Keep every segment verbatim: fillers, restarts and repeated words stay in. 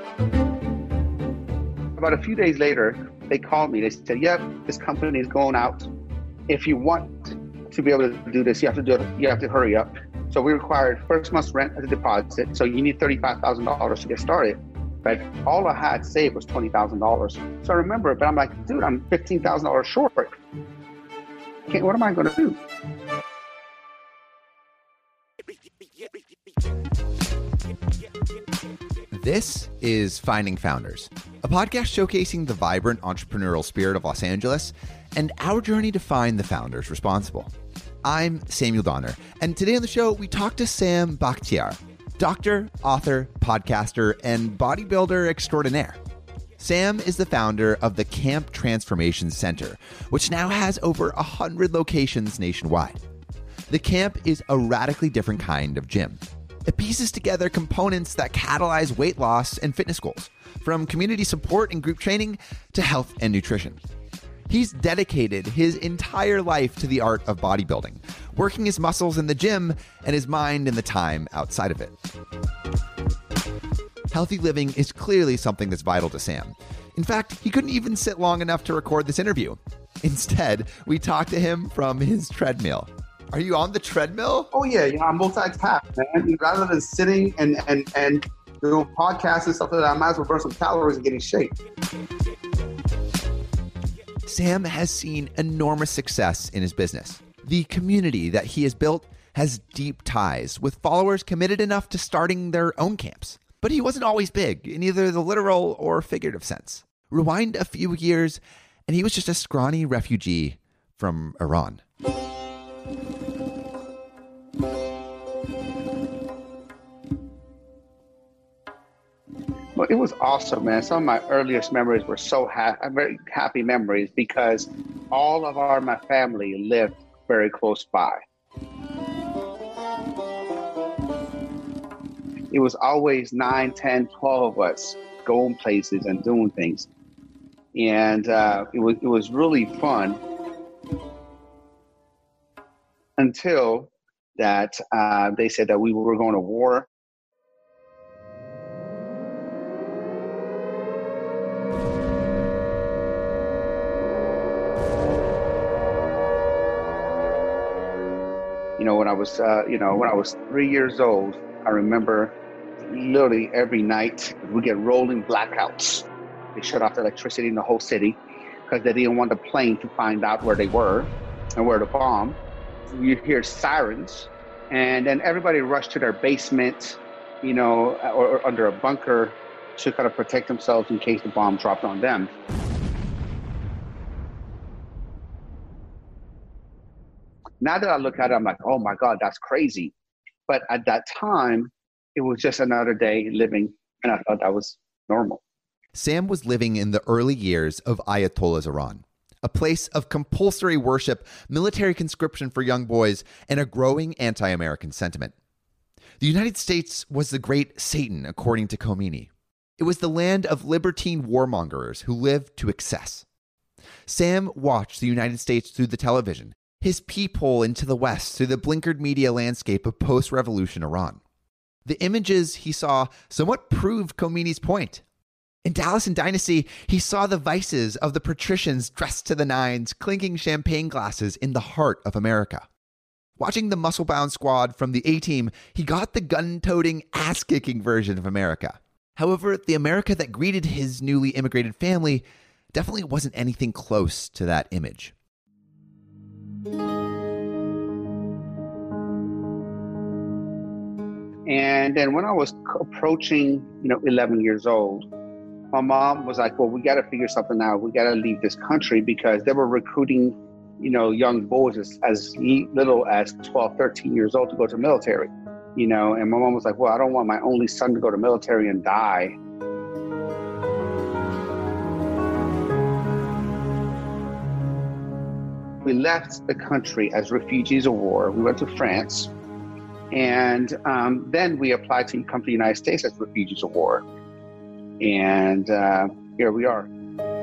About a few days later, they called me. They said, yep, this company is going out. If you want to be able to do this, you have to do it. You have to hurry up. So we required first month's rent as a deposit. So you need thirty-five thousand dollars to get started. But all I had saved was twenty thousand dollars. So I remember it, but I'm like, dude, I'm fifteen thousand dollars short. Okay, what am I going to do? This is Finding Founders, a podcast showcasing the vibrant entrepreneurial spirit of Los Angeles and our journey to find the founders responsible. I'm Samuel Donner, and today on the show, we talk to Sam Bakhtiar, doctor, author, podcaster, and bodybuilder extraordinaire. Sam is the founder of the Camp Transformation Center, which now has over one hundred locations nationwide. The camp is a radically different kind of gym. It pieces together components that catalyze weight loss and fitness goals, from community support and group training to health and nutrition. He's dedicated his entire life to the art of bodybuilding, working his muscles in the gym and his mind in the time outside of it. Healthy living is clearly something that's vital to Sam. In fact, he couldn't even sit long enough to record this interview. Instead, we talked to him from his treadmill. Are you on the treadmill? Oh, yeah. You know, I'm multi-task, man. Rather than sitting and, and, and doing podcasts and stuff like that, I might as well burn some calories and get in shape. Sam has seen enormous success in his business. The community that he has built has deep ties with followers committed enough to starting their own camps. But he wasn't always big in either the literal or figurative sense. Rewind a few years, and he was just a scrawny refugee from Iran. Well, it was awesome, man. Some of my earliest memories were so ha- very happy memories because all of our my family lived very close by. It was always nine, ten, twelve of us going places and doing things. And uh, it was it was really fun until that uh, they said that we were going to war. You know, when I was, uh, you know, when I was three years old, I remember literally every night we get rolling blackouts. They shut off the electricity in the whole city because they didn't want the plane to find out where they were and where to bomb. You hear sirens, and then everybody rushed to their basement, you know, or, or under a bunker to kind of protect themselves in case the bomb dropped on them. Now that I look at it, I'm like, oh my God, that's crazy. But at that time, it was just another day living, and I thought that was normal. Sam was living in the early years of Ayatollah's Iran, a place of compulsory worship, military conscription for young boys, and a growing anti-American sentiment. The United States was the great Satan, according to Khomeini. It was the land of libertine warmongers who lived to excess. Sam watched the United States through the television, his peephole into the West through the blinkered media landscape of post-revolution Iran. The images he saw somewhat proved Khomeini's point. In Dallas and Dynasty, he saw the vices of the patricians dressed to the nines, clinking champagne glasses in the heart of America. Watching the muscle-bound squad from the A-Team, he got the gun-toting, ass-kicking version of America. However, the America that greeted his newly immigrated family definitely wasn't anything close to that image. And then when I was approaching, you know, eleven years old, my mom was like, well, we got to figure something out. We got to leave this country because they were recruiting, you know, young boys as, as little as twelve, thirteen years old to go to military, you know, and my mom was like, well, I don't want my only son to go to military and die. We left the country as refugees of war. We went to France. And um, then we applied to come to the United States as refugees of war. And uh, here we are.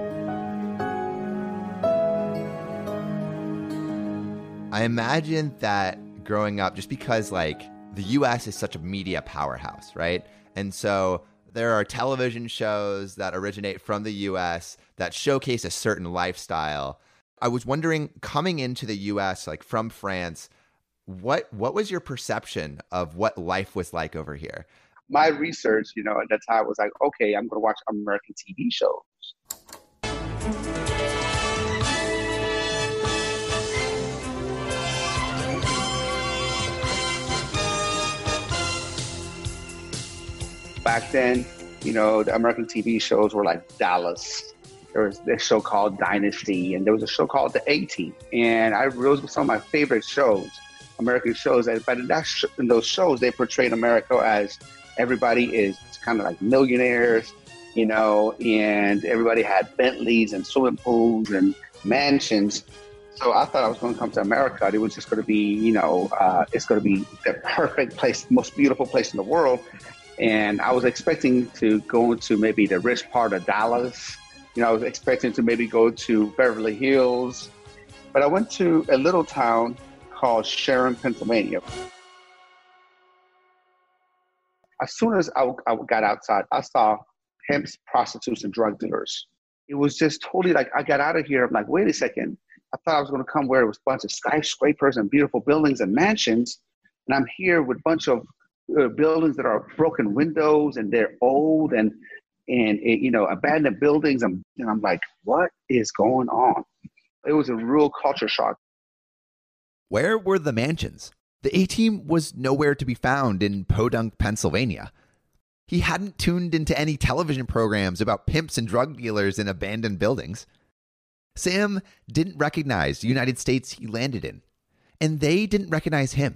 I imagine that growing up, just because like the U S is such a media powerhouse, right? And so There are television shows that originate from the U S that showcase a certain lifestyle. I was wondering, coming into the U S, like from France, what what was your perception of what life was like over here? My research, you know, at that time was like, okay, I'm going to watch American T V shows. Back then, you know, the American T V shows were like Dallas. There was this show called Dynasty, and there was a show called The A-Team. And I those were some of my favorite shows, American shows. But in, that sh- in those shows, they portrayed America as everybody is kind of like millionaires, you know, and everybody had Bentleys and swimming pools and mansions. So I thought I was going to come to America. It was just going to be, you know, uh, it's going to be the perfect place, most beautiful place in the world. And I was expecting to go into maybe the rich part of Dallas. You know, I was expecting to maybe go to Beverly Hills. But I went to a little town called Sharon, Pennsylvania. As soon as I, I got outside, I saw pimps, prostitutes, and drug dealers. It was just totally like, I got out of here. I'm like, wait a second. I thought I was going to come where it was a bunch of skyscrapers and beautiful buildings and mansions. And I'm here with a bunch of uh, buildings that are broken windows and they're old and, and it, you know, abandoned buildings. And, and I'm like, what is going on? It was a real culture shock. Where were the mansions? The A-Team was nowhere to be found in Podunk, Pennsylvania. He hadn't tuned into any television programs about pimps and drug dealers in abandoned buildings. Sam didn't recognize the United States he landed in, and they didn't recognize him.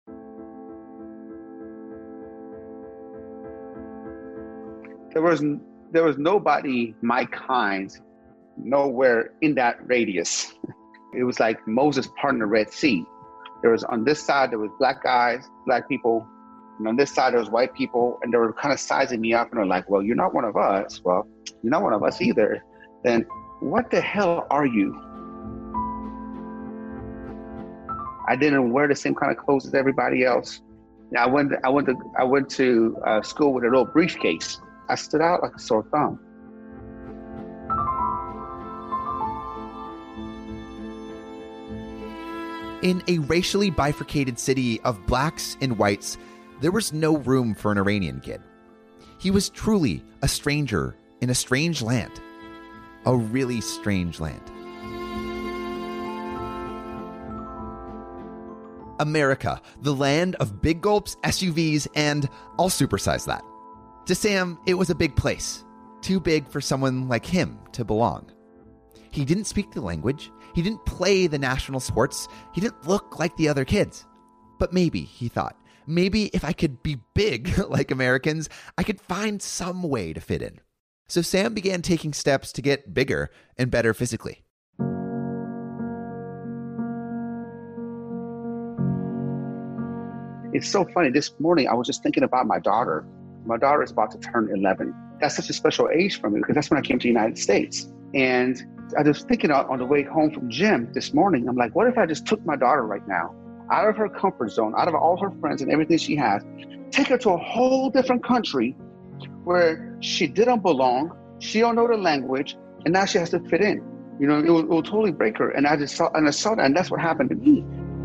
There was there was nobody my kind nowhere in that radius. It was like Moses parting the Red Sea. There was on this side, there was black guys, black people. And on this side, there was white people. And they were kind of sizing me up. And they're like, well, you're not one of us. Well, you're not one of us either. Then what the hell are you? I didn't wear the same kind of clothes as everybody else. Now, I went, I went to, I went to uh, school with a little briefcase. I stood out like a sore thumb. In a racially bifurcated city of blacks and whites, there was no room for an Iranian kid. He was truly a stranger in a strange land. A really strange land. America, the land of big gulps, S U Vs, and I'll supersize that. To Sam, it was a big place. Too big for someone like him to belong. He didn't speak the language. He didn't play the national sports. He didn't look like the other kids. But maybe, he thought, maybe if I could be big like Americans, I could find some way to fit in. So Sam began taking steps to get bigger and better physically. It's so funny. This morning, I was just thinking about my daughter. My daughter is about to turn eleven. That's such a special age for me because that's when I came to the United States. And I was thinking on the way home from gym this morning, I'm like, what if I just took my daughter right now out of her comfort zone, out of all her friends and everything she has, take her to a whole different country where she didn't belong, she don't know the language, and now she has to fit in. You know, it will, it will totally break her. And I just saw, and I saw that, and that's what happened to me.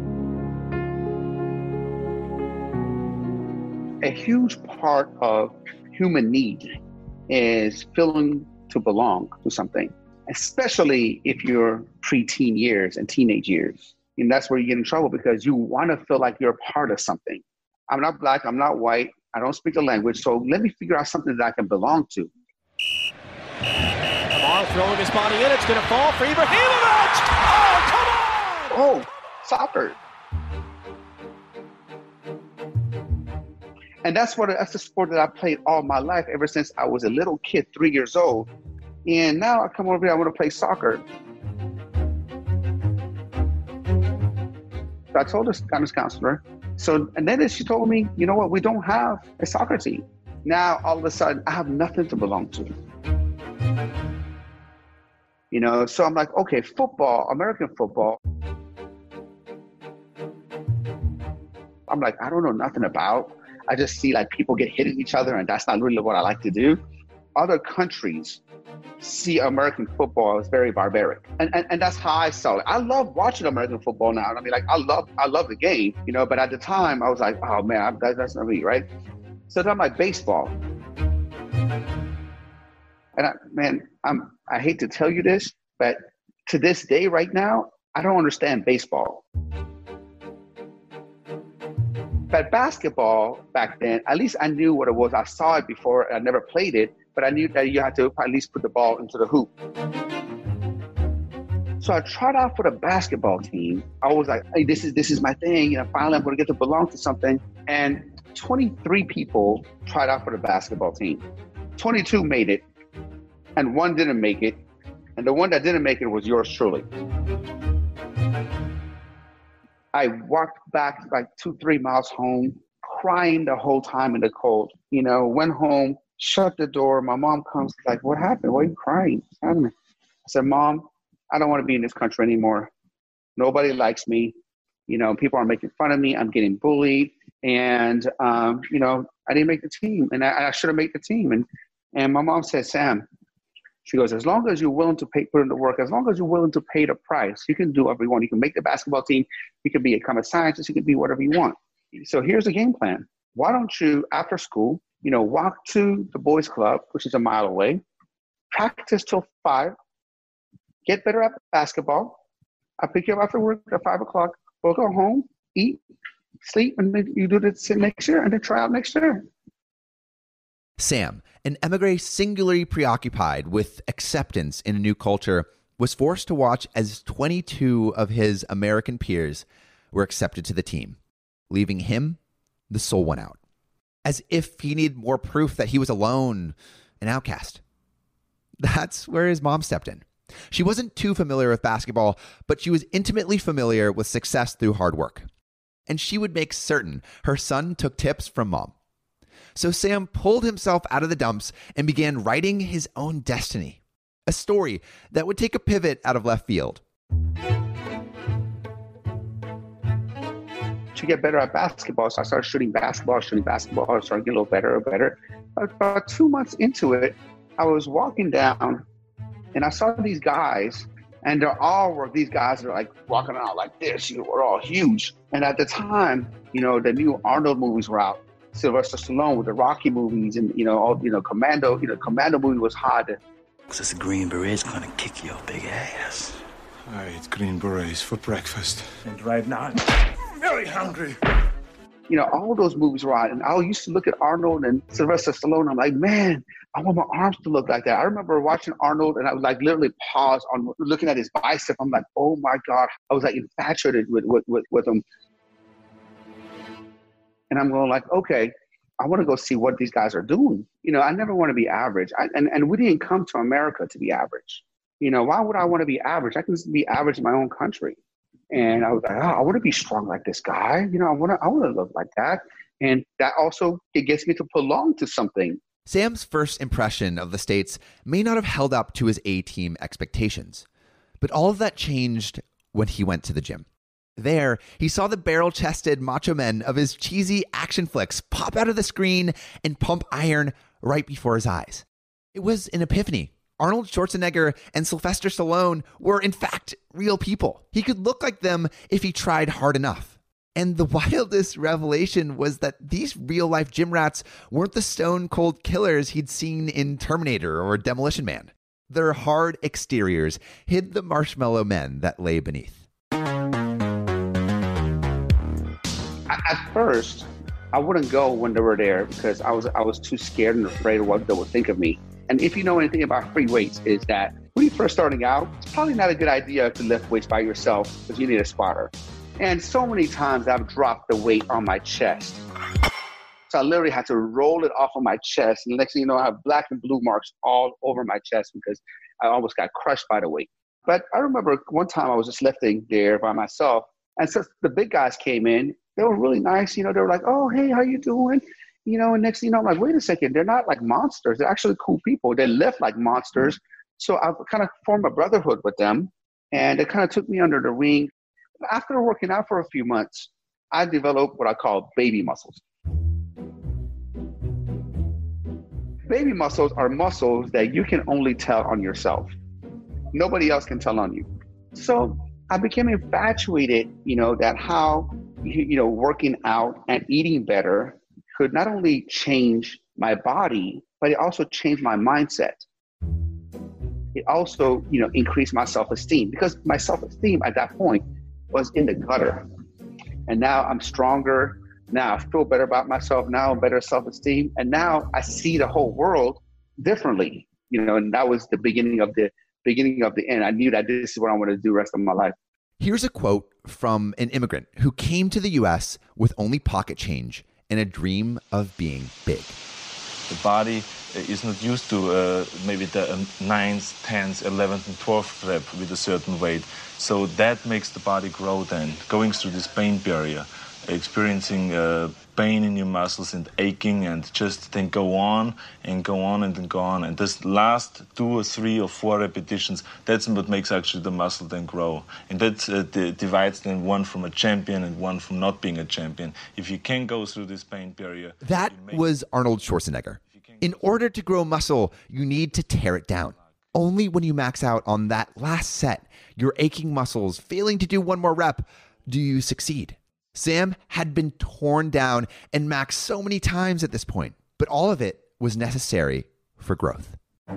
A huge part of human need is feeling to belong to something, especially if you're preteen years and teenage years. And that's where you get in trouble because you want to feel like you're a part of something. I'm not black, I'm not white, I don't speak the language, so let me figure out something that I can belong to. Lamar throwing his body in, it's going to fall for Ibrahimovic! Oh, come on! Oh, soccer. And that's what that's the sport that I played all my life, ever since I was a little kid, three years old. And now I come over here, I want to play soccer. So I told the guidance counselor. So, and then she told me, you know what, we don't have a soccer team. Now, all of a sudden, I have nothing to belong to. You know, so I'm like, okay, football, American football. I'm like, I don't know nothing about. I just see like people get hit at each other, and that's not really what I like to do. Other countries see American football as very barbaric. And, and and that's how I saw it. I love watching American football now. I mean, like, I love I love the game, you know, but at the time I was like, oh man, that, that's not me, right? So then I'm like, baseball. And I, man, I'm I hate to tell you this, but to this day right now, I don't understand baseball. But basketball back then, at least I knew what it was. I saw it before. I never played it, but I knew that you had to at least put the ball into the hoop. So I tried out for the basketball team. I was like, hey, this is this is my thing. You know, finally I'm going to get to belong to something. And twenty-three people tried out for the basketball team. twenty-two made it, and one didn't make it. And the one that didn't make it was yours truly. I walked back like two, three miles home, crying the whole time in the cold. You know, went home, shut the door. My mom comes, like, what happened? Why are you crying? What's happening? I said, Mom, I don't want to be in this country anymore. Nobody likes me. You know, people are making fun of me. I'm getting bullied. And, um, you know, I didn't make the team. And I, I should have made the team. And, and my mom said, Sam, she goes, as long as you're willing to pay, put in the work, as long as you're willing to pay the price, you can do whatever you want. You can make the basketball team. You can become a scientist. You can be whatever you want. So here's the game plan. Why don't you, after school, you know, walk to the boys' club, which is a mile away, practice till five, get better at basketball. I'll pick you up after work at five o'clock. We'll go home, eat, sleep, and then you do this next year and then try out next year. Sam, an emigre singularly preoccupied with acceptance in a new culture, was forced to watch as twenty-two of his American peers were accepted to the team, leaving him the sole one out, as if he needed more proof that he was alone, an outcast. That's where his mom stepped in. She wasn't too familiar with basketball, but she was intimately familiar with success through hard work. And she would make certain her son took tips from Mom. So Sam pulled himself out of the dumps and began writing his own destiny, a story that would take a pivot out of left field. To get better at basketball, so I started shooting basketball, shooting basketball, I started getting a little better and better. About two months into it, I was walking down and I saw these guys, and they're all were these guys are like walking out like this, you know, we're all huge. And at the time, you know, the new Arnold movies were out. Sylvester Stallone with the Rocky movies, and you know, all you know, Commando. You know, Commando movie was hot. Because the Green Berets gonna kick your big ass. I eat Green Berets for breakfast. And right now, I'm very hungry. You know, all those movies were out, and I used to look at Arnold and Sylvester Stallone. I'm like, man, I want my arms to look like that. I remember watching Arnold, and I was like, literally pause on looking at his bicep. I'm like, oh my god, I was like infatuated with with with, with him. And I'm going like, okay, I want to go see what these guys are doing. You know, I never want to be average. I, and, and we didn't come to America to be average. You know, why would I want to be average? I can just be average in my own country. And I was like, oh, I want to be strong like this guy. You know, I want to I want to look like that. And that also, it gets me to belong to something. Sam's first impression of the States may not have held up to his A-team expectations. But all of that changed when he went to the gym. There, he saw the barrel-chested macho men of his cheesy action flicks pop out of the screen and pump iron right before his eyes. It was an epiphany. Arnold Schwarzenegger and Sylvester Stallone were, in fact, real people. He could look like them if he tried hard enough. And the wildest revelation was that these real-life gym rats weren't the stone-cold killers he'd seen in Terminator or Demolition Man. Their hard exteriors hid the marshmallow men that lay beneath. At first, I wouldn't go when they were there because I was I was too scared and afraid of what they would think of me. And if you know anything about free weights, is that when you're first starting out, it's probably not a good idea to lift weights by yourself because you need a spotter. And so many times I've dropped the weight on my chest. So I literally had to roll it off of my chest. And the next thing you know, I have black and blue marks all over my chest because I almost got crushed by the weight. But I remember one time I was just lifting there by myself. And so the big guys came in. They were really nice. You know, they were like, oh, hey, how you doing? You know, and next thing you know, I'm like, wait a second. They're not like monsters. They're actually cool people. They lift like monsters. So I kind of formed a brotherhood with them. And it kind of took me under the wing. After working out for a few months, I developed what I call baby muscles. baby muscles are muscles that you can only tell on yourself. Nobody else can tell on you. So I became infatuated, you know, that how, you know, working out and eating better could not only change my body, but it also changed my mindset. It also, you know, increased my self-esteem, because my self-esteem at that point was in the gutter. And now I'm stronger. Now I feel better about myself. Now better self-esteem. And now I see the whole world differently, you know, and that was the beginning of the beginning of the end. I knew that this is what I wanted to do the rest of my life. Here's a quote from an immigrant who came to the U S with only pocket change and a dream of being big. The body is not used to uh, maybe the ninth, tenth, eleventh, and twelfth rep with a certain weight. So that makes the body grow then, going through this pain barrier, experiencing uh, pain in your muscles and aching, and just then go on and go on and then go on. And this last two or three or four repetitions, that's what makes actually the muscle then grow. And that uh, the, divides then one from a champion and one from not being a champion. If you can go through this pain barrier. That was Arnold Schwarzenegger. In order to grow muscle, you need to tear it down. Only when you max out on that last set, your aching muscles failing to do one more rep, do you succeed. Sam had been torn down and maxed so many times at this point, but all of it was necessary for growth.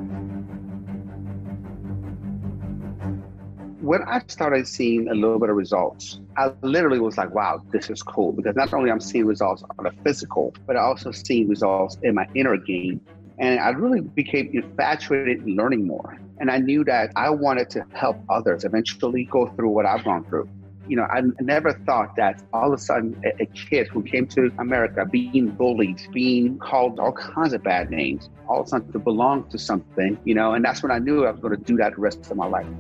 When I started seeing a little bit of results, I literally was like, wow, this is cool. Because not only I'm seeing results on the physical, but I also seeing results in my inner game. And I really became infatuated in learning more. And I knew that I wanted to help others eventually go through what I've gone through. You know, I never thought that all of a sudden a, a kid who came to America being bullied, being called all kinds of bad names, all of a sudden to belong to something, you know, and that's when I knew I was going to do that the rest of my life.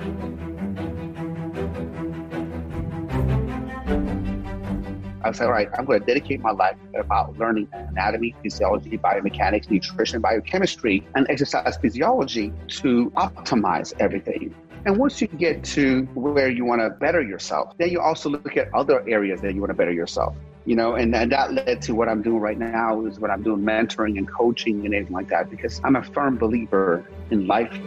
I said, all right, I'm going to dedicate my life about learning anatomy, physiology, biomechanics, nutrition, biochemistry, and exercise physiology to optimize everything. And once you get to where you want to better yourself, then you also look at other areas that you want to better yourself. You know, and, and that led to what I'm doing right now is what I'm doing, mentoring and coaching and anything like that, because I'm a firm believer in life.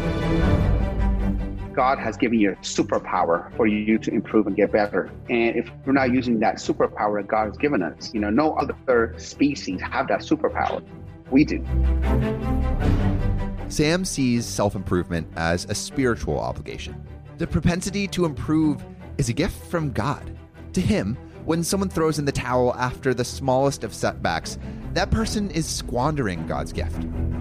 God has given you a superpower for you to improve and get better. And if we're not using that superpower that God has given us, you know, no other species have that superpower. We do. Sam sees self-improvement as a spiritual obligation. The propensity to improve is a gift from God. To him, when someone throws in the towel after the smallest of setbacks, that person is squandering God's gift.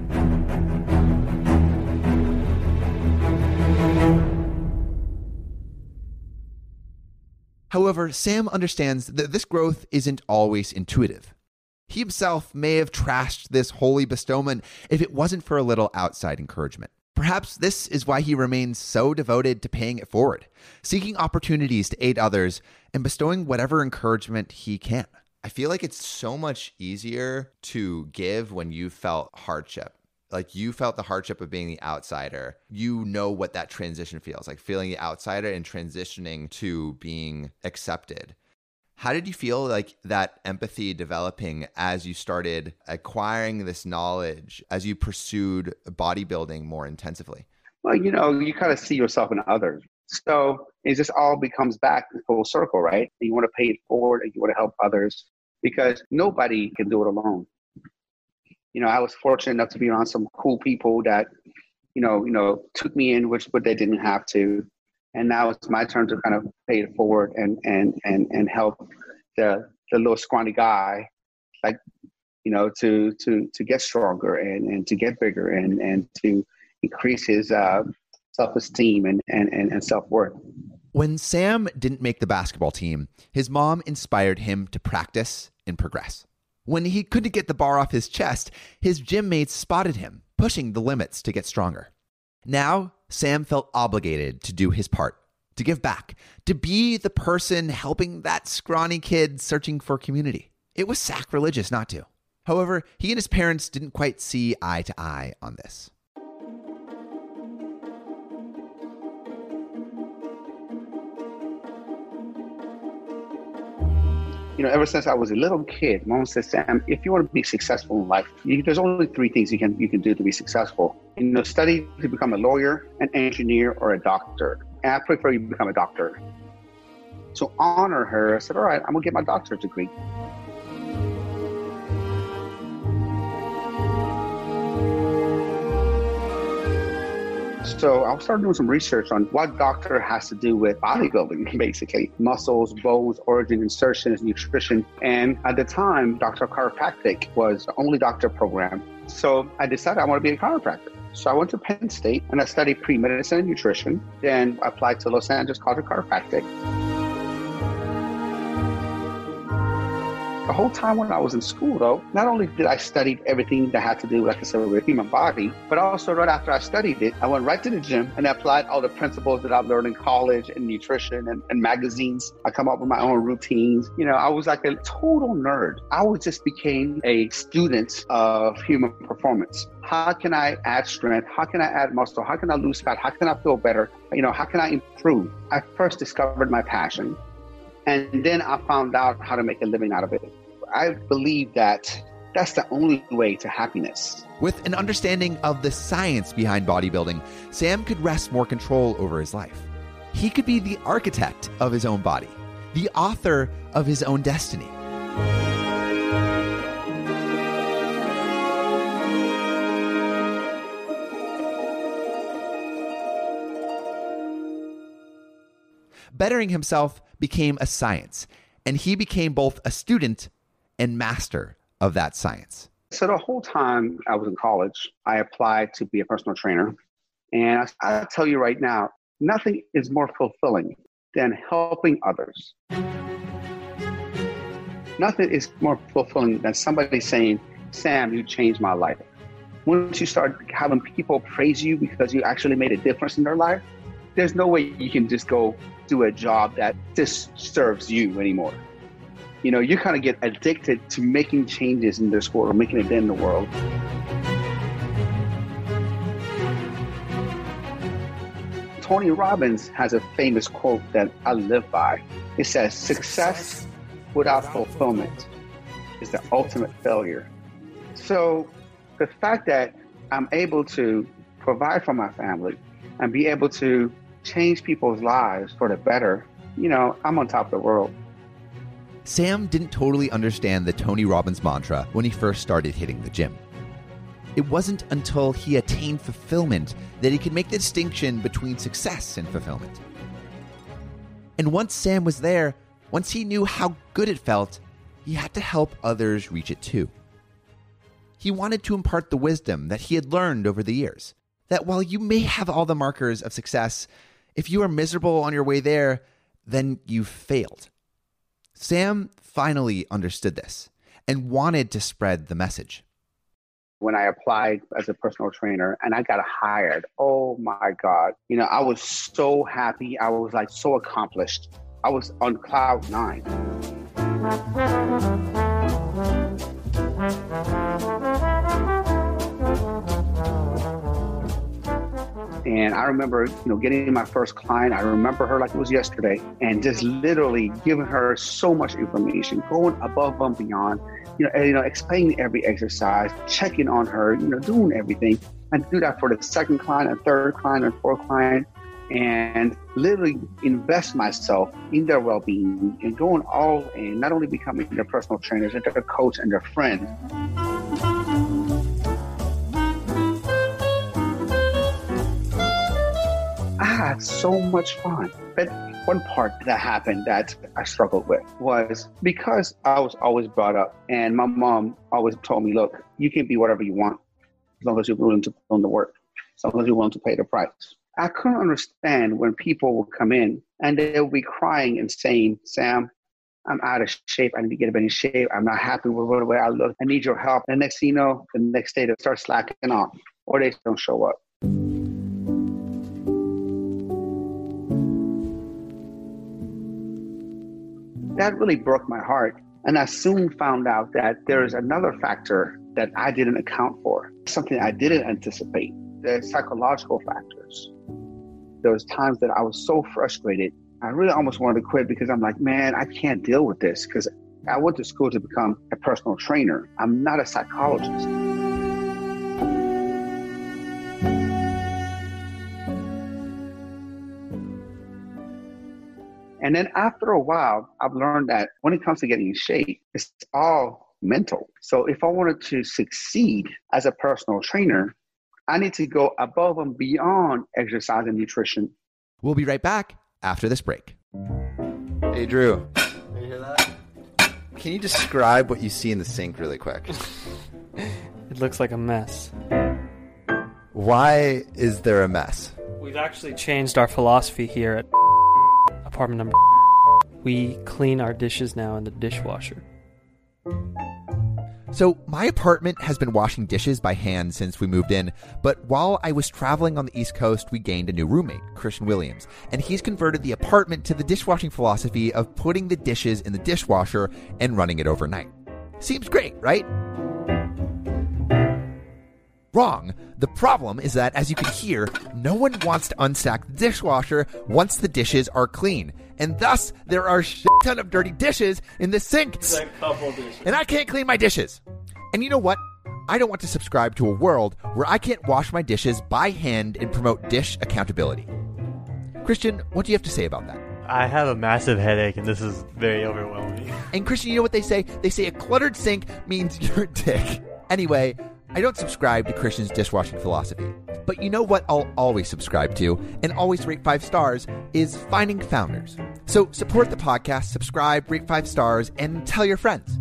However, Sam understands that this growth isn't always intuitive. He himself may have trashed this holy bestowment if it wasn't for a little outside encouragement. Perhaps this is why he remains so devoted to paying it forward, seeking opportunities to aid others, and bestowing whatever encouragement he can. I feel like it's so much easier to give when you felt hardship. Like you felt the hardship of being the outsider. You know what that transition feels like, feeling the outsider and transitioning to being accepted. How did you feel like that empathy developing as you started acquiring this knowledge, as you pursued bodybuilding more intensively? Well, you know, you kind of see yourself in others. So it just all becomes back in full circle, right? And you want to pay it forward and you want to help others because nobody can do it alone. You know, I was fortunate enough to be around some cool people that, you know, you know, took me in, which but they didn't have to. And now it's my turn to kind of pay it forward and and and and help the the little scrawny guy, like, you know, to to to get stronger and, and to get bigger and, and to increase his uh, self-esteem and, and, and, and self-worth. When Sam didn't make the basketball team, his mom inspired him to practice and progress. When he couldn't get the bar off his chest, his gym mates spotted him, pushing the limits to get stronger. Now, Sam felt obligated to do his part, to give back, to be the person helping that scrawny kid searching for community. It was sacrilegious not to. However, he and his parents didn't quite see eye to eye on this. You You know, ever since I was a little kid, Mom said, Sam, if you want to be successful in life, you, there's only three things you can you can do to be successful. You know, study to become a lawyer, an engineer, or a doctor. And I prefer you become a doctor. So honor her. I said, all right, I'm gonna get my doctorate degree. So I started doing some research on what doctor has to do with bodybuilding, basically. Muscles, bones, organ insertions, nutrition. And at the time, Doctor Chiropractic was the only doctor program. So I decided I want to be a chiropractor. So I went to Penn State and I studied pre-medicine and nutrition. Then I applied to Los Angeles College of Chiropractic. The whole time when I was in school, though, not only did I study everything that had to do, like I said, with the human body, but also right after I studied it, I went right to the gym and applied all the principles that I've learned in college and nutrition and, and magazines. I come up with my own routines. You know, I was like a total nerd. I was just became a student of human performance. How can I add strength? How can I add muscle? How can I lose fat? How can I feel better? You know, how can I improve? I first discovered my passion. And then I found out how to make a living out of it. I believe that that's the only way to happiness. With an understanding of the science behind bodybuilding, Sam could wrest more control over his life. He could be the architect of his own body, the author of his own destiny. Bettering himself became a science, and he became both a student and master of that science. So the whole time I was in college, I applied to be a personal trainer. And I, I tell you right now, nothing is more fulfilling than helping others. Nothing is more fulfilling than somebody saying, Sam, you changed my life. Once you start having people praise you because you actually made a difference in their life, there's no way you can just go do a job that just serves you anymore. You know, you kind of get addicted to making changes in this world or making a dent in the world. Tony Robbins has a famous quote that I live by. It says, success without fulfillment is the ultimate failure. So the fact that I'm able to provide for my family and be able to change people's lives for the better, you know, I'm on top of the world. Sam didn't totally understand the Tony Robbins mantra when he first started hitting the gym. It wasn't until he attained fulfillment that he could make the distinction between success and fulfillment. And once Sam was there, once he knew how good it felt, he had to help others reach it too. He wanted to impart the wisdom that he had learned over the years, that while you may have all the markers of success, if you are miserable on your way there, then you've failed. Sam finally understood this and wanted to spread the message. When I applied as a personal trainer and I got hired, oh my God, you know, I was so happy. I was like so accomplished. I was on cloud nine. And I remember, you know, getting my first client. I remember her like it was yesterday, and just literally giving her so much information, going above and beyond, you know, and, you know, explaining every exercise, checking on her, you know, doing everything. And do that for the second client, and third client, and fourth client, and literally invest myself in their well-being and going all in, not only becoming their personal trainers, but their coach and their friend. I had so much fun. But one part that happened that I struggled with was because I was always brought up, and my mom always told me, look, you can be whatever you want as long as you're willing to put in the work, as long as you're willing to pay the price. I couldn't understand when people would come in and they would be crying and saying, Sam, I'm out of shape. I need to get in shape. I'm not happy with the way I look. I need your help. And next thing you know, the next day they start slacking off or they don't show up. That really broke my heart. And I soon found out that there is another factor that I didn't account for, something I didn't anticipate, the psychological factors. There was times that I was so frustrated, I really almost wanted to quit because I'm like, man, I can't deal with this because I went to school to become a personal trainer. I'm not a psychologist. And then after a while, I've learned that when it comes to getting in shape, it's all mental. So if I wanted to succeed as a personal trainer, I need to go above and beyond exercise and nutrition. We'll be right back after this break. Hey, Drew. You hear that? Can you describe what you see in the sink really quick? It looks like a mess. Why is there a mess? We've actually changed our philosophy here at apartment number. We clean our dishes now in the dishwasher. So my apartment has been washing dishes by hand since we moved in, but while I was traveling on the East Coast, we gained a new roommate, Christian Williams, and he's converted the apartment to the dishwashing philosophy of putting the dishes in the dishwasher and running it overnight. Seems great, right? Wrong. The problem is that, as you can hear, no one wants to unstack the dishwasher once the dishes are clean. And thus, there are a shit ton of dirty dishes in the sink. It's a couple dishes. And I can't clean my dishes. And you know what? I don't want to subscribe to a world where I can't wash my dishes by hand and promote dish accountability. Christian, what do you have to say about that? I have a massive headache, and this is very overwhelming. And Christian, you know what they say? They say a cluttered sink means you're a dick. Anyway, I don't subscribe to Christian's dishwashing philosophy. But you know what I'll always subscribe to, and always rate five stars, is Finding Founders. So support the podcast, subscribe, rate five stars, and tell your friends.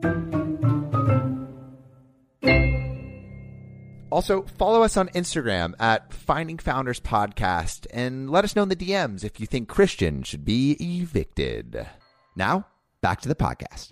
Also, follow us on Instagram at Finding Founders Podcast, and let us know in the D Ms if you think Christian should be evicted. Now, back to the podcast.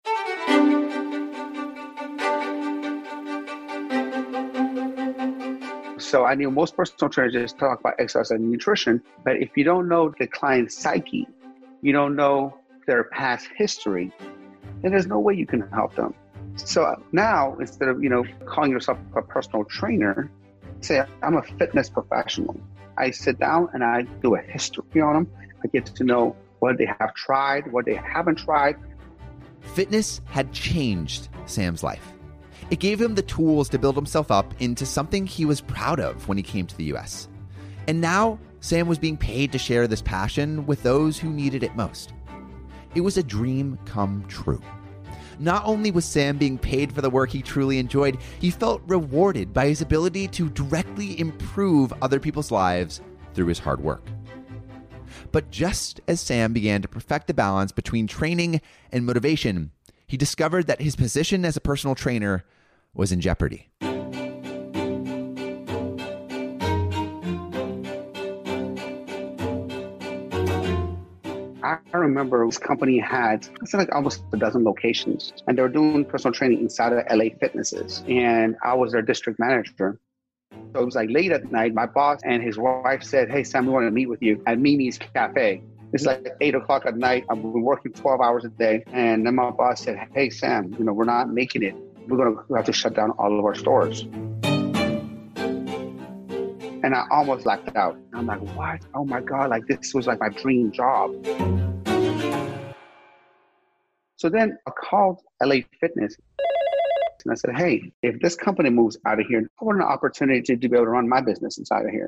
So I knew most personal trainers just talk about exercise and nutrition, but if you don't know the client's psyche, you don't know their past history, then there's no way you can help them. So now, instead of, you know, calling yourself a personal trainer, say, I'm a fitness professional. I sit down and I do a history on them. I get to know what they have tried, what they haven't tried. Fitness had changed Sam's life. It gave him the tools to build himself up into something he was proud of when he came to the U S. And now, Sam was being paid to share this passion with those who needed it most. It was a dream come true. Not only was Sam being paid for the work he truly enjoyed, he felt rewarded by his ability to directly improve other people's lives through his hard work. But just as Sam began to perfect the balance between training and motivation, he discovered that his position as a personal trainer was in jeopardy. I remember this company had, it's like almost a dozen locations, and they were doing personal training inside of L A Fitnesses, and I was their district manager. So it was like late at night, my boss and his wife said, hey, Sam, we want to meet with you at Mimi's Cafe. It's like eight o'clock at night. I've been working twelve hours a day. And then my boss said, hey, Sam, you know, we're not making it. We're going to have to shut down all of our stores. And I almost blacked out. I'm like, what? Oh my God, like this was like my dream job. So then I called L A Fitness and I said, hey, if this company moves out of here, I want an opportunity to, to be able to run my business inside of here.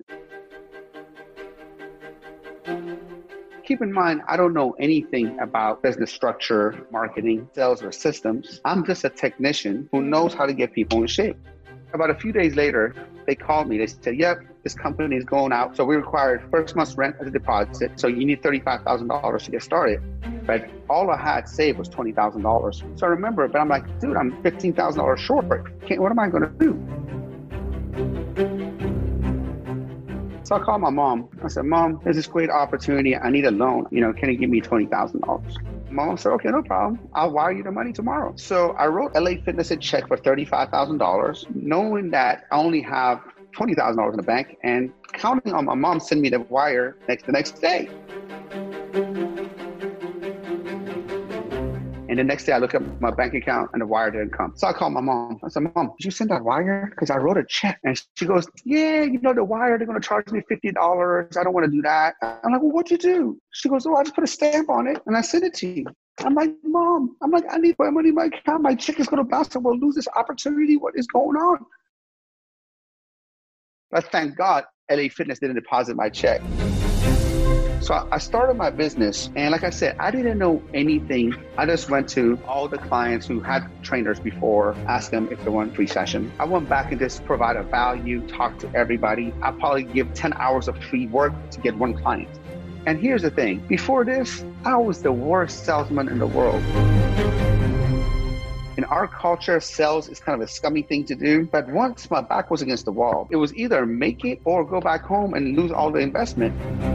Keep in mind, I don't know anything about business structure, marketing, sales, or systems. I'm just a technician who knows how to get people in shape. About a few days later, they called me. They said, yep, this company is going out. So we required first month's rent as a deposit. So you need thirty-five thousand dollars to get started. But all I had saved was twenty thousand dollars. So I remember, but I'm like, dude, I'm fifteen thousand dollars short. Can't, what am I going to do? So I called my mom. I said, Mom, there's this great opportunity. I need a loan. You know, can you give me twenty thousand dollars? Mom said, okay, no problem. I'll wire you the money tomorrow. So I wrote L A Fitness a check for thirty-five thousand dollars, knowing that I only have twenty thousand dollars in the bank and counting on my mom sending me the wire next the next day. And the next day I look at my bank account and the wire didn't come. So I called my mom. I said, Mom, did you send that wire? Because I wrote a check. And she goes, yeah, you know, the wire, they're going to charge me fifty dollars. I don't want to do that. I'm like, well, what'd you do? She goes, oh, I just put a stamp on it and I sent it to you. I'm like, Mom, I'm like, I need my money in my account. My check is going to bounce and we'll lose this opportunity. What is going on? But thank God, L A Fitness didn't deposit my check. So I started my business, and like I said, I didn't know anything. I just went to all the clients who had trainers before, asked them if they want a free session. I went back and just provided value, talked to everybody. I probably give ten hours of free work to get one client. And here's the thing, before this, I was the worst salesman in the world. In our culture, sales is kind of a scummy thing to do. But once my back was against the wall, it was either make it or go back home and lose all the investment.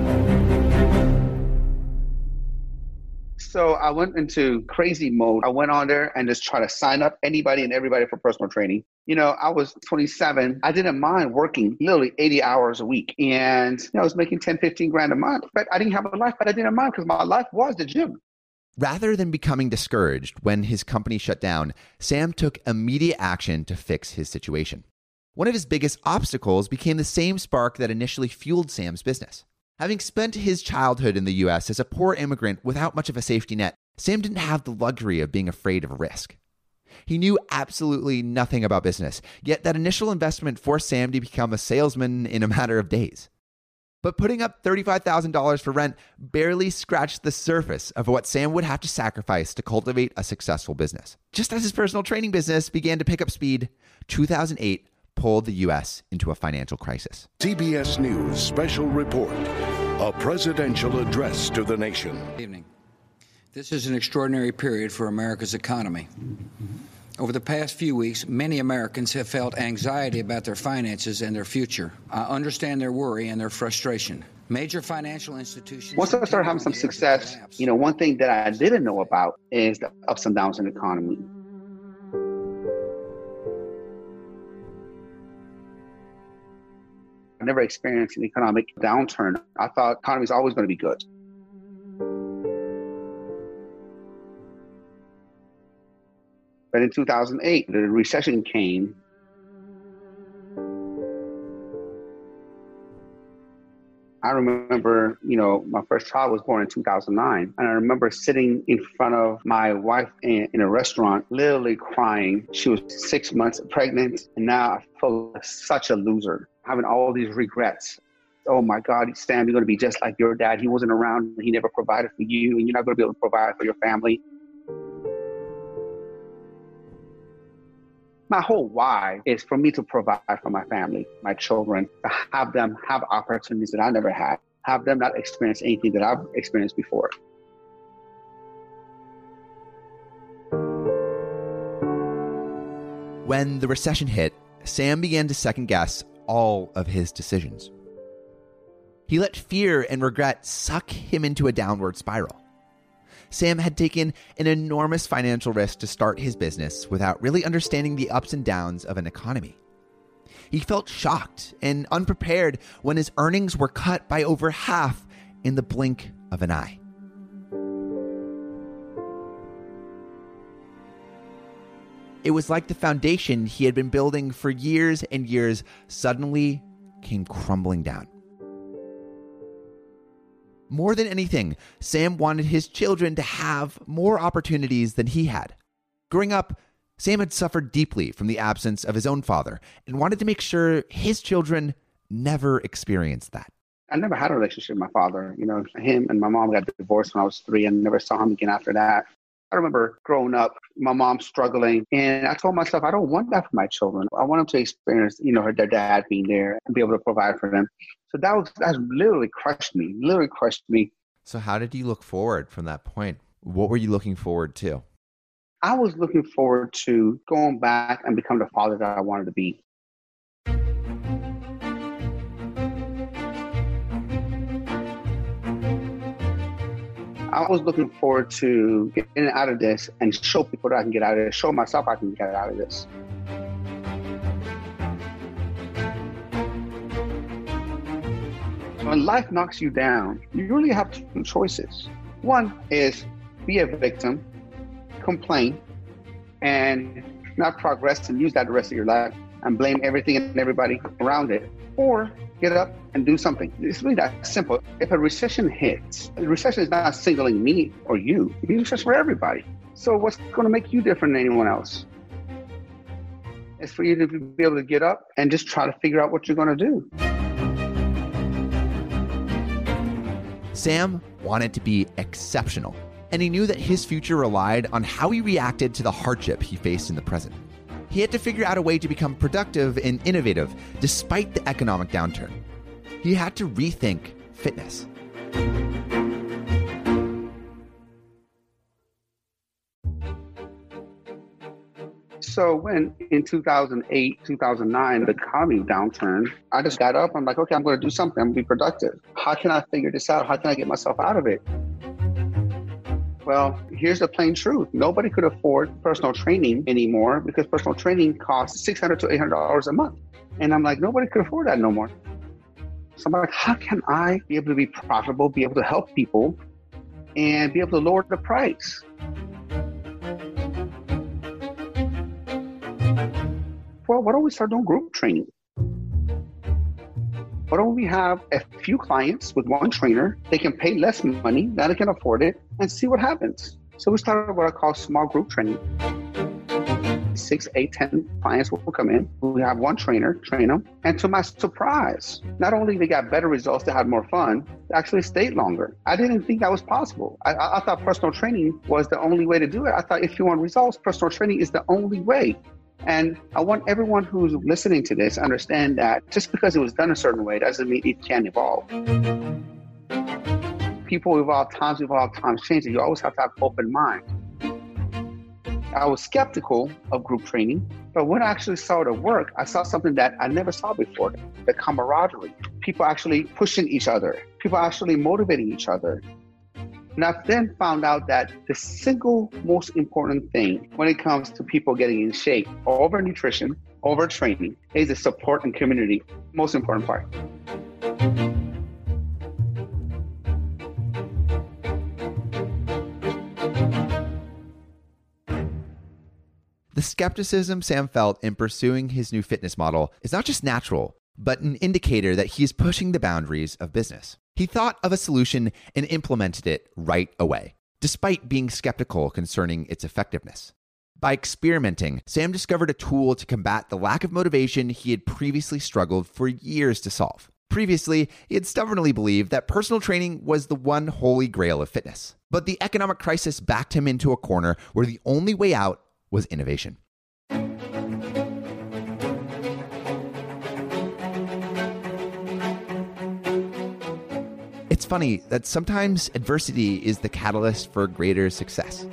So I went into crazy mode. I went on there and just tried to sign up anybody and everybody for personal training. You know, I was twenty-seven. I didn't mind working literally eighty hours a week. And you know, I was making ten, fifteen grand a month. But I didn't have a life, but I didn't mind because my life was the gym. Rather than becoming discouraged when his company shut down, Sam took immediate action to fix his situation. One of his biggest obstacles became the same spark that initially fueled Sam's business. Having spent his childhood in the U S as a poor immigrant without much of a safety net, Sam didn't have the luxury of being afraid of risk. He knew absolutely nothing about business, yet that initial investment forced Sam to become a salesman in a matter of days. But putting up thirty-five thousand dollars for rent barely scratched the surface of what Sam would have to sacrifice to cultivate a successful business. Just as his personal training business began to pick up speed, two thousand eight pulled the U S into a financial crisis. C B S News Special Report, a presidential address to the nation. Good evening. This is an extraordinary period for America's economy. Over the past few weeks, many Americans have felt anxiety about their finances and their future. I understand their worry and their frustration. Major financial institutions... Once I started having some success, you know, one thing that I didn't know about is the ups and downs in the economy. I never experienced an economic downturn. I thought the economy is always going to be good. But in two thousand eight, the recession came. I remember, you know, my first child was born in two thousand nine. And I remember sitting in front of my wife in, in a restaurant, literally crying. She was six months pregnant. And now I feel like such a loser, having all these regrets. Oh my God, Sam, you're going to be just like your dad. He wasn't around. He never provided for you. And you're not going to be able to provide for your family. My whole why is for me to provide for my family, my children, to have them have opportunities that I never had, have them not experience anything that I've experienced before. When the recession hit, Sam began to second guess all of his decisions. He let fear and regret suck him into a downward spiral. Sam had taken an enormous financial risk to start his business without really understanding the ups and downs of an economy. He felt shocked and unprepared when his earnings were cut by over half in the blink of an eye. It was like the foundation he had been building for years and years suddenly came crumbling down. More than anything, Sam wanted his children to have more opportunities than he had. Growing up, Sam had suffered deeply from the absence of his own father and wanted to make sure his children never experienced that. I never had a relationship with my father. You know, him and my mom got divorced when I was three and never saw him again after that. I remember growing up, my mom struggling, and I told myself, I don't want that for my children. I want them to experience, you know, her, their dad being there and be able to provide for them. So that was that literally crushed me, literally crushed me. So how did you look forward from that point? What were you looking forward to? I was looking forward to going back and becoming the father that I wanted to be. I was looking forward to getting out of this and show people that I can get out of this, show myself I can get out of this. When life knocks you down, you really have two choices. One is be a victim, complain, and not progress and use that the rest of your life and blame everything and everybody around it. or get up and do something. It's really that simple. If a recession hits, the recession is not singling me or you. It's recession for everybody. So what's going to make you different than anyone else? It's for you to be able to get up and just try to figure out what you're going to do. Sam wanted to be exceptional, and he knew that his future relied on how he reacted to the hardship he faced in the present. He had to figure out a way to become productive and innovative despite the economic downturn. He had to rethink fitness. So when in two thousand eight, two thousand nine, the economy downturned, I just got up. I'm like, okay, I'm going to do something. I'm going to be productive. How can I figure this out? How can I get myself out of it? Well, here's the plain truth. Nobody could afford personal training anymore because personal training costs six hundred to eight hundred dollars a month. And I'm like, nobody could afford that no more. So I'm like, how can I be able to be profitable, be able to help people, and be able to lower the price? Well, why don't we start doing group training? Why don't we have a few clients with one trainer? They can pay less money, now they can afford it, and see what happens. So we started what I call small group training. Six, eight, ten clients will come in. We have one trainer, train them. And to my surprise, not only they got better results, they had more fun, they actually stayed longer. I didn't think that was possible. I, I thought personal training was the only way to do it. I thought if you want results, personal training is the only way. And I want everyone who's listening to this to understand that just because it was done a certain way doesn't mean it can't evolve. People evolve, times evolve, times change. You always have to have an open mind. I was skeptical of group training, but when I actually saw it work, I saw something that I never saw before, the camaraderie. People actually pushing each other. People actually motivating each other. And I then found out that the single most important thing when it comes to people getting in shape over nutrition, over training, is the support and community. Most important part. The skepticism Sam felt in pursuing his new fitness model is not just natural, but an indicator that he is pushing the boundaries of business. He thought of a solution and implemented it right away, despite being skeptical concerning its effectiveness. By experimenting, Sam discovered a tool to combat the lack of motivation he had previously struggled for years to solve. Previously, he had stubbornly believed that personal training was the one holy grail of fitness. But the economic crisis backed him into a corner where the only way out was innovation. It's funny that sometimes adversity is the catalyst for greater success.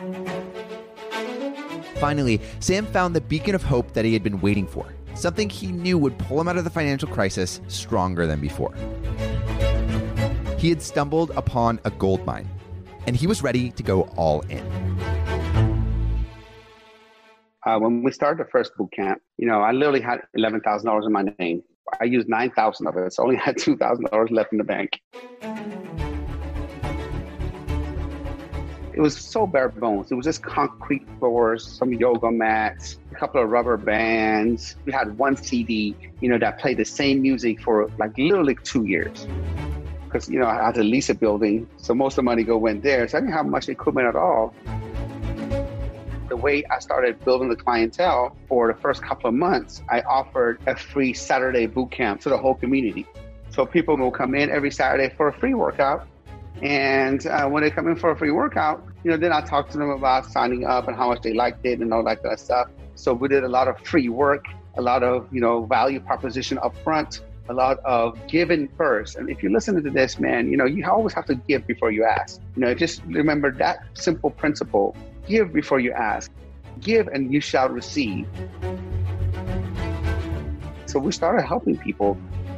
Finally, Sam found the beacon of hope that he had been waiting for, something he knew would pull him out of the financial crisis stronger than before. He had stumbled upon a gold mine, and he was ready to go all in. Uh, when we started the first boot camp, you know, I literally had eleven thousand dollars in my name. I used nine thousand dollars of it, so I only had two thousand dollars left in the bank. It was so bare bones. It was just concrete floors, some yoga mats, a couple of rubber bands. We had one C D, you know, that played the same music for like literally two years. Because, you know, I had to lease a building, so most of the money go went there. So I didn't have much equipment at all. The way I started building the clientele for the first couple of months, I offered a free Saturday boot camp to the whole community. So people will come in every Saturday for a free workout. And uh, when they come in for a free workout, you know, then I talk to them about signing up and how much they liked it and all that kind of stuff. So we did a lot of free work, a lot of, you know, value proposition up front, a lot of giving first. And if you're listening to this, man, you know, you always have to give before you ask. You know, just remember that simple principle. Give before you ask. Give and you shall receive. So we started helping people.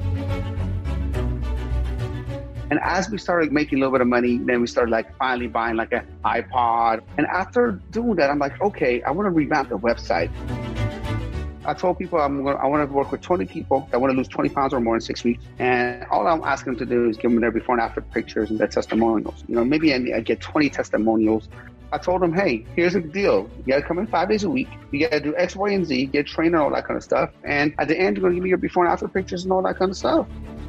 And as we started making a little bit of money, then we started like finally buying like an iPod. And after doing that, I'm like, okay, I want to revamp the website. I told people I'm gonna, I want to work with twenty people that want to lose twenty pounds or more in six weeks. And all I'm asking them to do is give them their before and after pictures and their testimonials. You know, maybe I, I get twenty testimonials I told him, hey, here's the deal. You got to come in five days a week. You got to do X, Y, and Z, get trained and all that kind of stuff. And at the end, you're going to give me your before and after pictures and all that kind of stuff.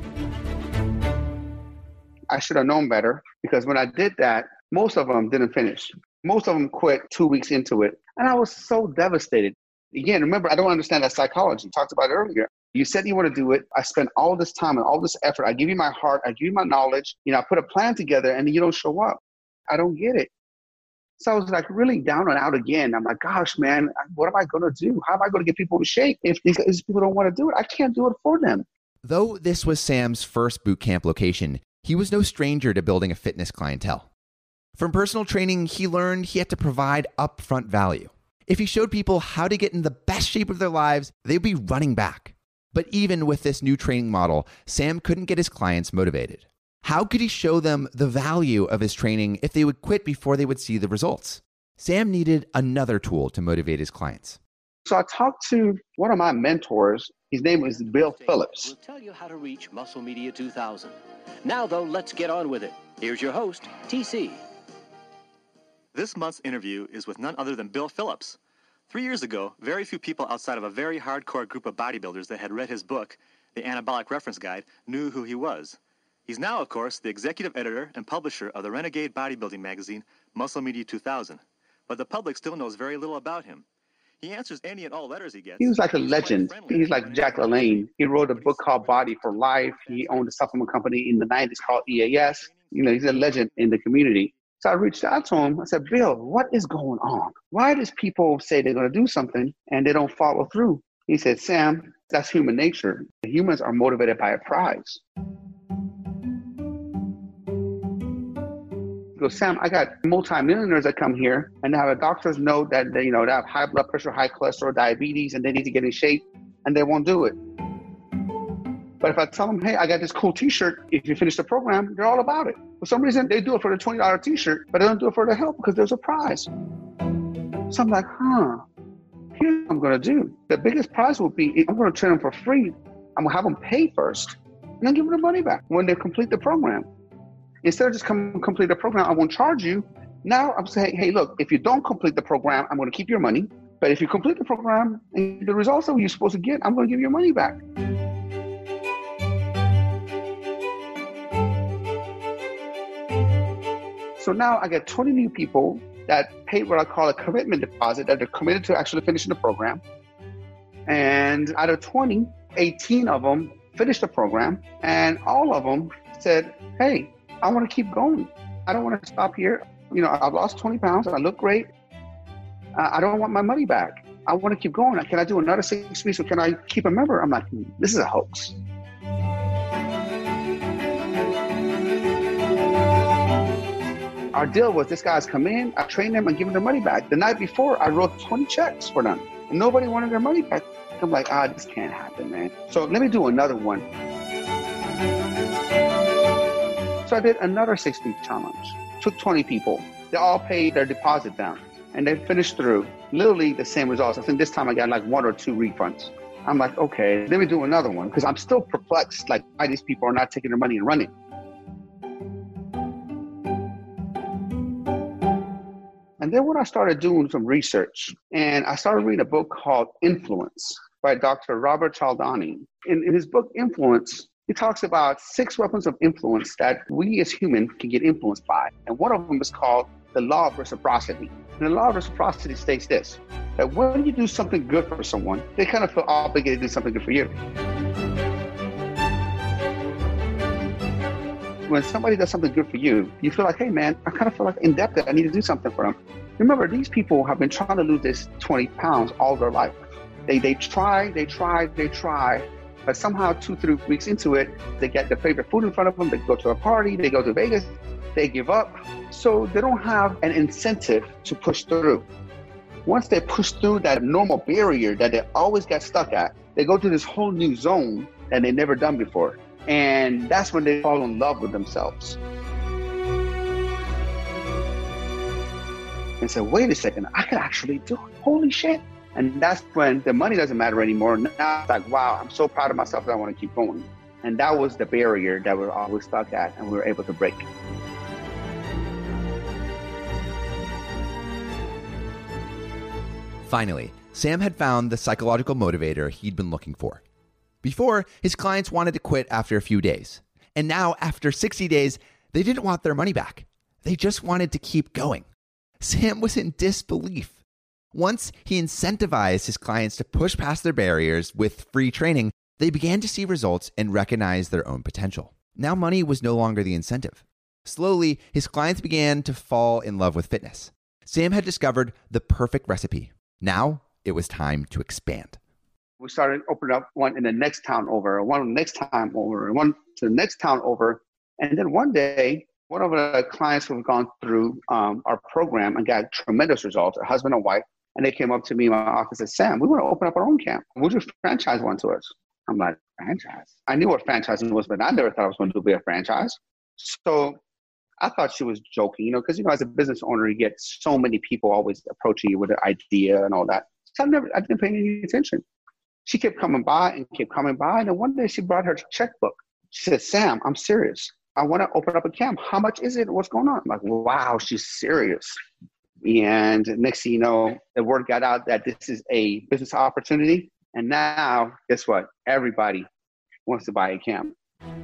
I should have known better, because when I did that, most of them didn't finish. Most of them quit two weeks into it. And I was so devastated. Again, remember, I don't understand that psychology. We talked about it earlier. You said you want to do it. I spent all this time and all this effort. I give you my heart. I give you my knowledge. You know, I put a plan together and you don't show up. I don't get it. So I was like really down and out again. I'm like, gosh, man, what am I going to do? How am I going to get people in shape if these, these people don't want to do it? I can't do it for them. Though this was Sam's first boot camp location, he was no stranger to building a fitness clientele. From personal training, he learned he had to provide upfront value. If he showed people how to get in the best shape of their lives, they'd be running back. But even with this new training model, Sam couldn't get his clients motivated. How could he show them the value of his training if they would quit before they would see the results? Sam needed another tool to motivate his clients. So I talked to one of my mentors. His name is Bill Phillips. We'll tell you how to reach Muscle Media two thousand. Now, though, let's get on with it. Here's your host, T C. This month's interview is with none other than Bill Phillips. Three years ago, very few people outside of a very hardcore group of bodybuilders that had read his book, The Anabolic Reference Guide, knew who he was. He's now, of course, the executive editor and publisher of the renegade bodybuilding magazine, Muscle Media two thousand. But the public still knows very little about him. He answers any and all letters he gets. He was like a legend. He's like Jack LaLanne. He wrote a book called Body for Life. He owned a supplement company in the nineties called E A S. You know, he's a legend in the community. So I reached out to him. I said, Bill, what is going on? Why does people say they're going to do something and they don't follow through? He said, Sam, that's human nature. Humans are motivated by a prize. He goes, Sam, I got multimillionaires that come here and they have a doctor's note that they, you know, they have high blood pressure, high cholesterol, diabetes, and they need to get in shape, and they won't do it. But if I tell them, hey, I got this cool t-shirt, if you finish the program, they're all about it. For some reason, they do it for the twenty dollars t-shirt, but they don't do it for the help because there's a prize. So I'm like, huh, here's what I'm going to do. The biggest prize will be, I'm going to train them for free. I'm going to have them pay first and then give them the money back when they complete the program. Instead of just come complete the program, I won't charge you. Now I'm saying, hey, look, if you don't complete the program, I'm going to keep your money. But if you complete the program and the results that you're supposed to get, I'm going to give you your money back. So now I get twenty new people that paid what I call a commitment deposit, that they're committed to actually finishing the program. And out of twenty, eighteen of them finished the program, and all of them said, hey, I want to keep going. I don't want to stop here. You know, I've lost twenty pounds. I look great. Uh, I don't want my money back. I want to keep going. Can I do another six weeks or can I keep a member? I'm like, this is a hoax. Our deal was this guy's come in, I trained them and give them their money back. The night before, I wrote twenty checks for them. And nobody wanted their money back. I'm like, ah, this can't happen, man. So let me do another one. So I did another six-week challenge. Took twenty people. They all paid their deposit down. And they finished through. Literally the same results. I think this time I got like one or two refunds. I'm like, okay, let me do another one. Because I'm still perplexed, like why these people are not taking their money and running. And then when I started doing some research, and I started reading a book called Influence by Doctor Robert Cialdini. In, in his book, Influence, he talks about six weapons of influence that we as humans can get influenced by. And one of them is called the law of reciprocity. And the law of reciprocity states this, that when you do something good for someone, they kind of feel obligated to do something good for you. When somebody does something good for you, you feel like, hey man, I kind of feel like indebted. I need to do something for them. Remember, these people have been trying to lose this twenty pounds all their life. They they try, they try, they try, but somehow two, three weeks into it, they get their favorite food in front of them, they go to a party, they go to Vegas, they give up. So they don't have an incentive to push through. Once they push through that normal barrier that they always get stuck at, they go to this whole new zone that they've never done before. And that's when they fall in love with themselves. And say, wait a second, I can actually do it. Holy shit. And that's when the money doesn't matter anymore. Now it's like, wow, I'm so proud of myself that I want to keep going. And that was the barrier that we're always stuck at and we were able to break. Finally, Sam had found the psychological motivator he'd been looking for. Before, his clients wanted to quit after a few days. And now, after sixty days, they didn't want their money back. They just wanted to keep going. Sam was in disbelief. Once he incentivized his clients to push past their barriers with free training, they began to see results and recognize their own potential. Now money was no longer the incentive. Slowly, his clients began to fall in love with fitness. Sam had discovered the perfect recipe. Now it was time to expand. We started opening up one in the next town over, one next time over, and one to the next town over. And then one day, one of the clients who had gone through um, our program and got tremendous results, a husband and wife, and they came up to me in my office and said, Sam, we want to open up our own camp. Would you franchise one to us? I'm like, franchise? I knew what franchising was, but I never thought I was going to be a franchise. So I thought she was joking, you know, because, you know, as a business owner, you get so many people always approaching you with an idea and all that. So I never, I didn't pay any attention. She kept coming by and kept coming by. And then one day she brought her checkbook. She said, Sam, I'm serious. I want to open up a camp. How much is it? What's going on? I'm like, wow, she's serious. And next thing you know, the word got out that this is a business opportunity. And now, guess what? Everybody wants to buy a camp.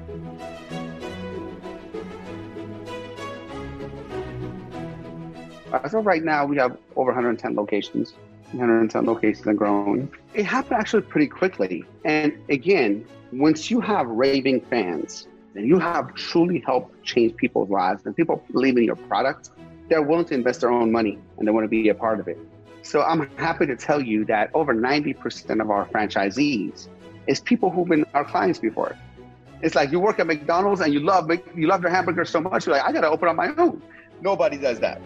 So right now, we have over one hundred ten locations. one hundred ten locations and growing. It happened actually pretty quickly. And again, once you have raving fans and you have truly helped change people's lives and people believe in your product, they're willing to invest their own money and they want to be a part of it. So I'm happy to tell you that over ninety percent of our franchisees is people who've been our clients before. It's like you work at McDonald's and you love you love their hamburger so much, you're like, I got to open up my own. Nobody does that.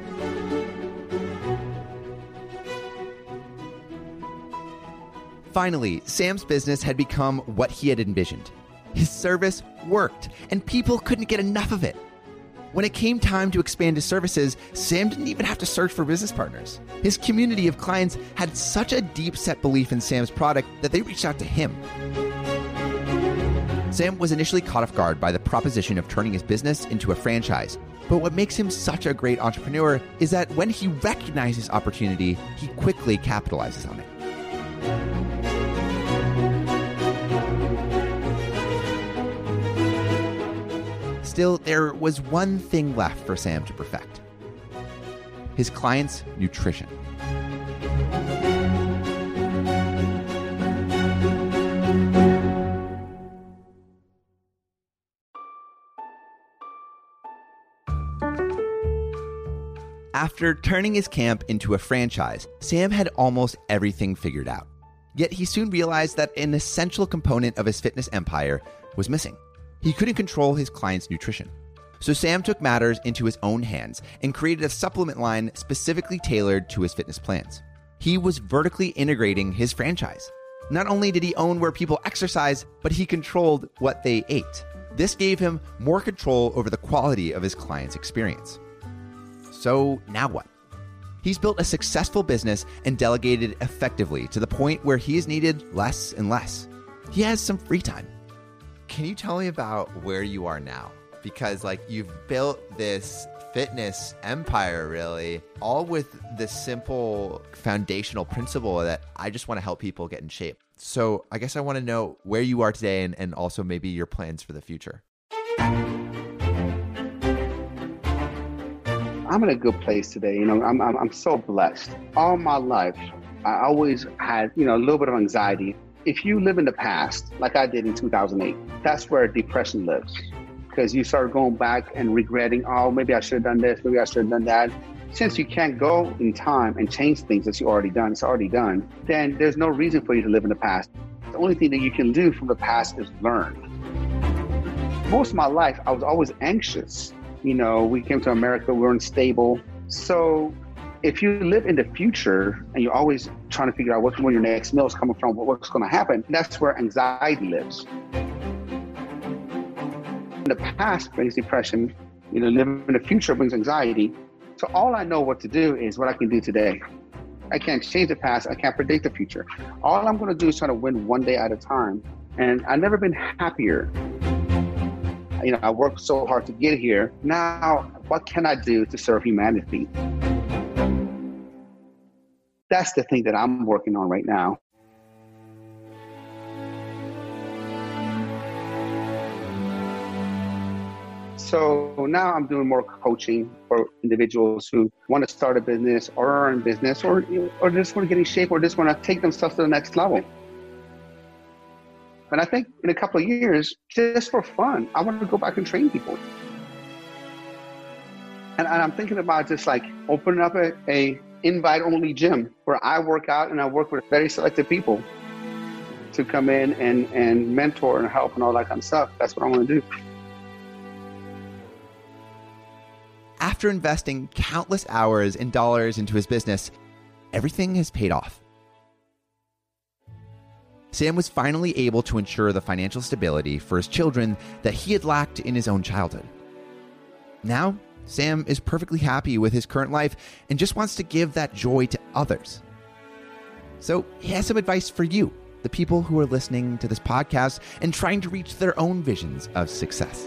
Finally, Sam's business had become what he had envisioned. His service worked, and people couldn't get enough of it. When it came time to expand his services, Sam didn't even have to search for business partners. His community of clients had such a deep-set belief in Sam's product that they reached out to him. Sam was initially caught off guard by the proposition of turning his business into a franchise. But what makes him such a great entrepreneur is that when he recognizes opportunity, he quickly capitalizes on it. Still, there was one thing left for Sam to perfect: his clients' nutrition. After turning his camp into a franchise, Sam had almost everything figured out. Yet he soon realized that an essential component of his fitness empire was missing. He couldn't control his clients' nutrition. So Sam took matters into his own hands and created a supplement line specifically tailored to his fitness plans. He was vertically integrating his franchise. Not only did he own where people exercise, but he controlled what they ate. This gave him more control over the quality of his clients' experience. So now what? He's built a successful business and delegated effectively to the point where he is needed less and less. He has some free time. Can you tell me about where you are now? Because like you've built this fitness empire really, all with this simple foundational principle that I just want to help people get in shape. So I guess I want to know where you are today and, and also maybe your plans for the future. I'm in a good place today. You know, I'm, I'm I'm so blessed. All my life, I always had, you know, a little bit of anxiety. If you live in the past, like I did in two thousand eight, that's where depression lives. Because you start going back and regretting, oh, maybe I should have done this, maybe I should have done that. Since you can't go in time and change things that you already done, it's already done, then there's no reason for you to live in the past. The only thing that you can do from the past is learn. Most of my life, I was always anxious. You know, we came to America, we were unstable. So if you live in the future and you're always trying to figure out what's where your next meal is coming from, what's going to happen, that's where anxiety lives. The past brings depression, you know, living in the future brings anxiety. So all I know what to do is what I can do today. I can't change the past, I can't predict the future. All I'm going to do is try to win one day at a time. And I've never been happier. You know, I worked so hard to get here. Now, what can I do to serve humanity? That's the thing that I'm working on right now. So now I'm doing more coaching for individuals who want to start a business or are in business or, or just want to get in shape or just want to take themselves to the next level. And I think in a couple of years, just for fun, I want to go back and train people. And, and I'm thinking about just like opening up a, a invite-only gym where I work out and I work with very selected people to come in and, and mentor and help and all that kind of stuff. That's what I want to do. After investing countless hours and dollars into his business, everything has paid off. Sam was finally able to ensure the financial stability for his children that he had lacked in his own childhood. Now, Sam is perfectly happy with his current life and just wants to give that joy to others. So he has some advice for you, the people who are listening to this podcast and trying to reach their own visions of success.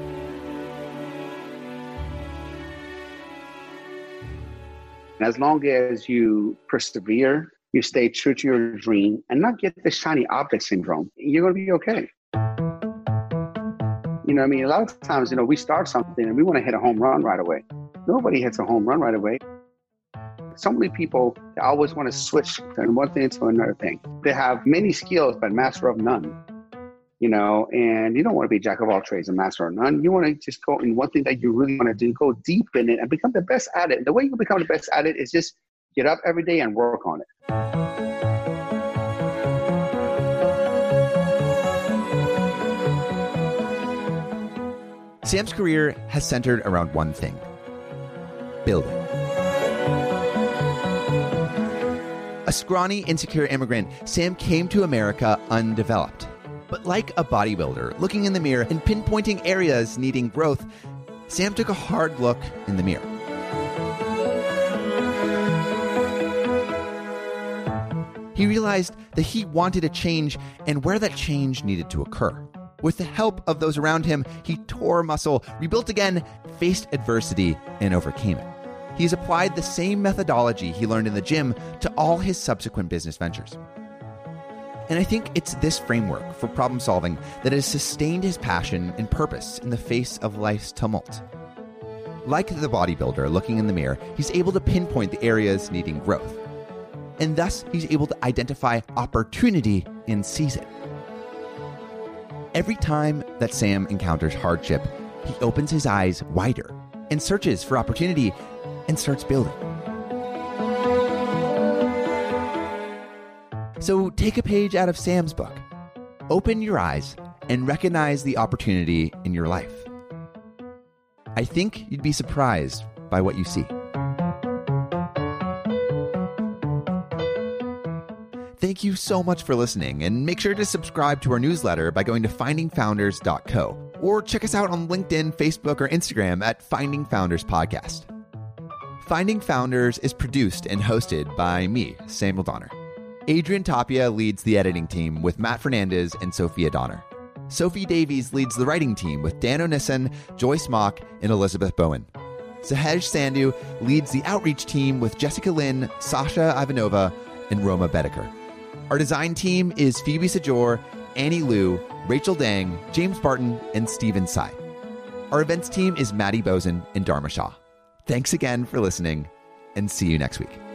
As long as you persevere, you stay true to your dream and not get the shiny object syndrome, you're going to be okay. You know what I mean? A lot of times, you know, we start something and we want to hit a home run right away. Nobody hits a home run right away. So many people they always want to switch from one thing to another thing. They have many skills, but master of none. You know, and you don't want to be jack of all trades and master of none. You want to just go in one thing that you really want to do, go deep in it and become the best at it. The way you become the best at it is just get up every day and work on it. Sam's career has centered around one thing: building. A scrawny, insecure immigrant, Sam came to America undeveloped. But like a bodybuilder looking in the mirror and pinpointing areas needing growth, Sam took a hard look in the mirror. He realized that he wanted a change and where that change needed to occur. With the help of those around him, he tore muscle, rebuilt again, faced adversity, and overcame it. He's applied the same methodology he learned in the gym to all his subsequent business ventures. And I think it's this framework for problem solving that has sustained his passion and purpose in the face of life's tumult. Like the bodybuilder looking in the mirror, he's able to pinpoint the areas needing growth. And thus, he's able to identify opportunity and seize it. Every time that Sam encounters hardship, he opens his eyes wider and searches for opportunity and starts building. So take a page out of Sam's book. Open your eyes and recognize the opportunity in your life. I think you'd be surprised by what you see. Thank you so much for listening, and make sure to subscribe to our newsletter by going to finding founders dot co, or check us out on LinkedIn, Facebook, or Instagram at Finding Founders Podcast. Finding Founders is produced and hosted by me, Samuel Donner. Adrian Tapia leads the editing team with Matt Fernandez and Sophia Donner. Sophie Davies leads the writing team with Dan O'Nissen, Joyce Mock, and Elizabeth Bowen. Sahej Sandhu leads the outreach team with Jessica Lynn, Sasha Ivanova, and Roma Bedeker. Our design team is Phoebe Sajor, Annie Liu, Rachel Dang, James Barton, and Stephen Tsai. Our events team is Maddie Bozen and Dharma Shah. Thanks again for listening, and see you next week.